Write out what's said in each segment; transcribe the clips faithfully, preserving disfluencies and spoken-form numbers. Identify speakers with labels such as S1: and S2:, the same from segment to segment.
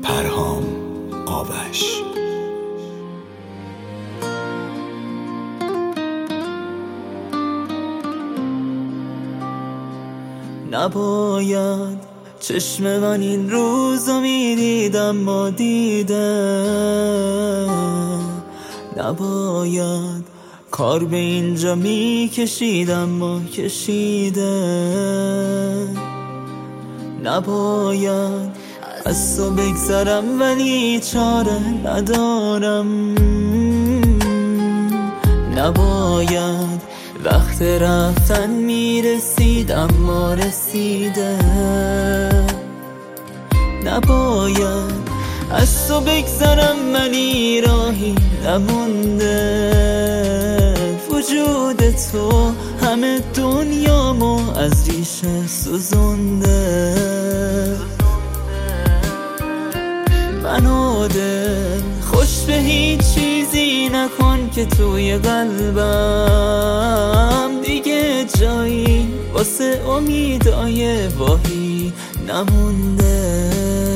S1: پرهام آوش.
S2: نباید چشم من این روزو میدید اما دیدم، نباید کار به اینجا میکشید اما کشیدم، نباید از تو بگذرم ولی چاره ندارم، نباید وقت رفتن میرسید اما رسیده، نباید از تو بگذرم ولی راهی نمونده، وجود تو همه دنیامو از ریشه سوزونده، منو دل خوش به هیچ چیزی نکن که توی قلبم دیگه جایی واسه امیدای واهی نمونده،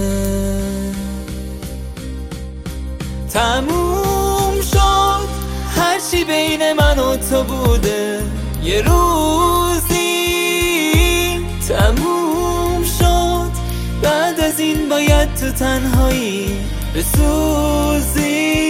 S2: تموم شد هرچی بین من و تو بوده یه روزی، تموم شد بعد از این باید تو تنهایی بسوزی.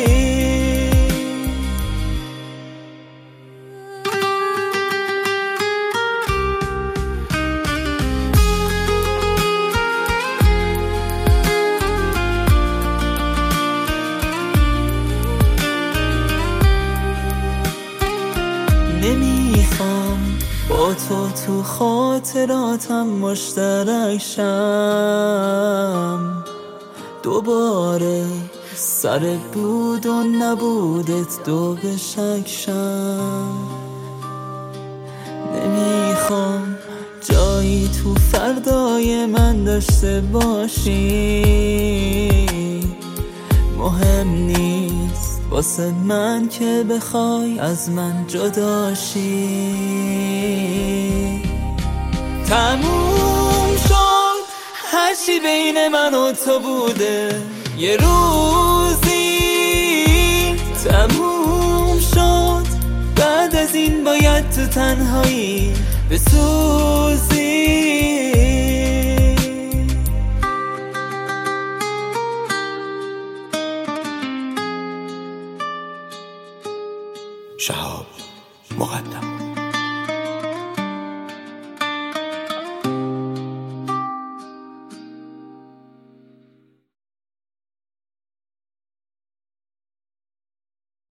S2: نمیخوام با تو تو خاطراتم مشترک شم، دوباره سر بود و نبودت دو به شک شم، نمیخوام جایی تو فردای من داشته باشی، مهم نیست واسه من که بخوای از من جدا شی، تموم شد هرچی بین من و تو بوده یه روزی، تموم شد بعد از این باید تو تنهایی بسوزی.